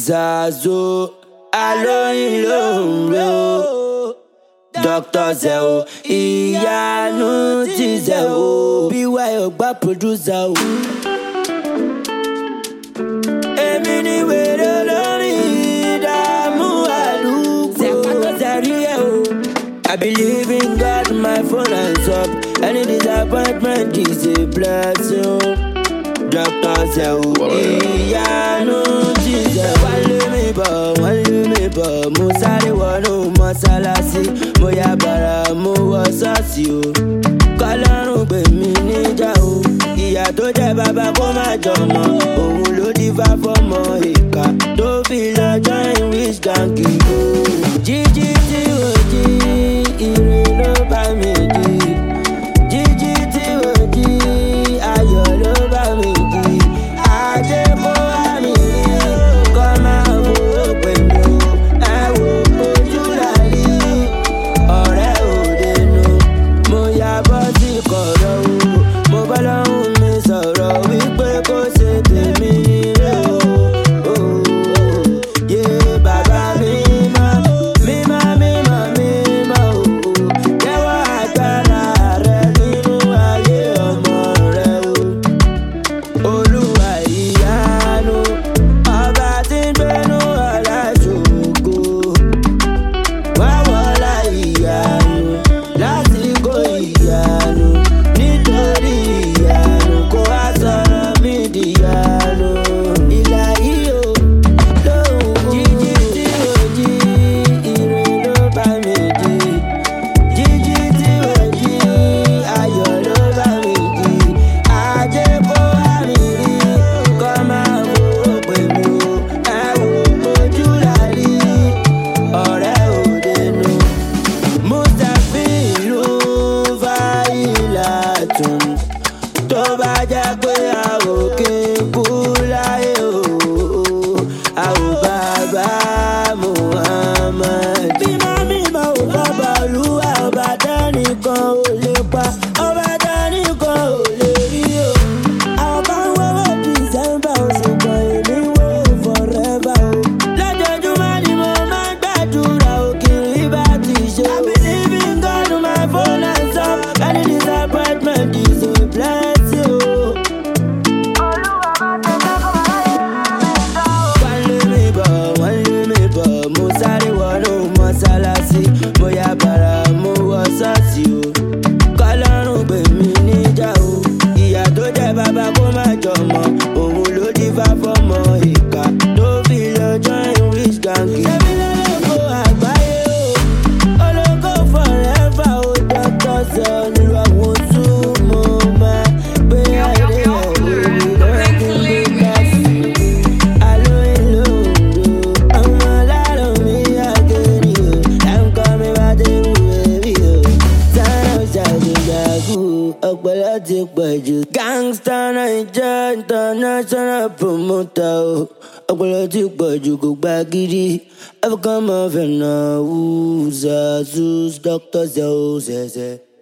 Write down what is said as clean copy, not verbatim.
Zazo alóyin ló ń rẹ o. Dr. Zeo ìyanu ti Zeo. BY ọgbà producer o. Èmi ni wèrè lórí ìdààmú àdúgbò. Zẹ̀rí ẹ̀ o. I believe in God, my phone hands up. Any disappointment is a blessing. Dr. Zeo ìyanu ti Zeo. Wọ́n lé mi bọ̀, mo sáré wọnú mọ́sálásí. Mo ya bàrà, mo wọ ṣọ́ọ̀ṣì o. Kọ́lọ́run gbè mí níjà o. Ìyá tó jẹ́ bàbá kó má jọmọ. Òun ló dífá fọ́mọ ìka tó fi lọ join rich gangi o. Jíjí tí ò jí, ire ló bá mi jí. Jíjí tí ò jí, ayọ̀ ló bá mi jí. Ajé kó wá mi rí, kọ́ máa fowó pẹ̀lú. Ẹ wo ojú làrí, ọ̀rẹ́ òde nu. Mo ya bọ́ sí kọ̀rọ̀ o. Mo bá lọ́hùn mi sọ̀rọ̀ wípé kó ṣe tèmi nílé o. Yé bàbá mímọ́, mímọ́, mímọ́, mímọ́ o. Jẹ́wọ́ agbára rẹ nínú ayé ọmọ rẹ o. Olúwa ìyanu, ọba tí ń gbénú ọlá ṣògo. Wá wọlá ìyanu, lásìkò ìyanu. Nítorí ìyanu, kó wá sọ̀rọ̀ mí dìyanu. Ìlà yìí o, lóhùn jíjí tí ò jí, ire ló bá mi jí. Jíjí tí ò jí, ayọ̀ ló bá mi jí. Ajé kó wá mi rí, kọ́ máa fowó pẹ̀lú. Ẹ wo ojú làrí, ọ̀rẹ́ òde nu. Mustapha ìlú fáìlà tún. Tó bá jẹ́ pé a ò kí n kú láyé o, a ò bàbá Muhammad. Mímọ́ ò bàbá Olúwa, ọba tẹ́nìkan ò lè pa, ọba tẹ́nìkan ò lè rí o. Àwọn kan wọ́wọ́ December o, ṣùgbọ́n èmi wò forever o. Lójoojúmọ́ ni mo máa ń gbàdúrà o, kí n rí bá ti ṣe o. I believe in God, my phone hands up. Any disappointment is a blessing o. Wọ́n lé mi bọ̀, mo sáré wọnú mọ́sálásí. Mo ya bàrà, mo wọ ṣọ́ọ̀ṣì o. Kọ́lọ́run gbè mí níjà o. Ìyá tó jẹ́ bàbá kó má jọmọ. Òun ló dífá fọ́mọ ìka tó fi lọ join rich gangi. Ṣebí lólógo àgbáyé o, ológo forever o. Dr. Zeo ni àwọn tún mo máa gbé ayé rẹ̀ lórí lọ́dún nígbà sí. Alóyin ló ń ro, ọmọ alárùn mi àgẹ̀rì o. Láǹkọ́ mi bá dé wúwe rí o. Sára ṣàgbéyàgò, ọpọlọ ti pọ̀ jù. Gangsta Naija international promoter o. Ọpọlọ ti pọ̀ jù, kò gba gidi. African mafia náà wú Zazu Dr. Zeo ṣẹ̀ṣẹ̀.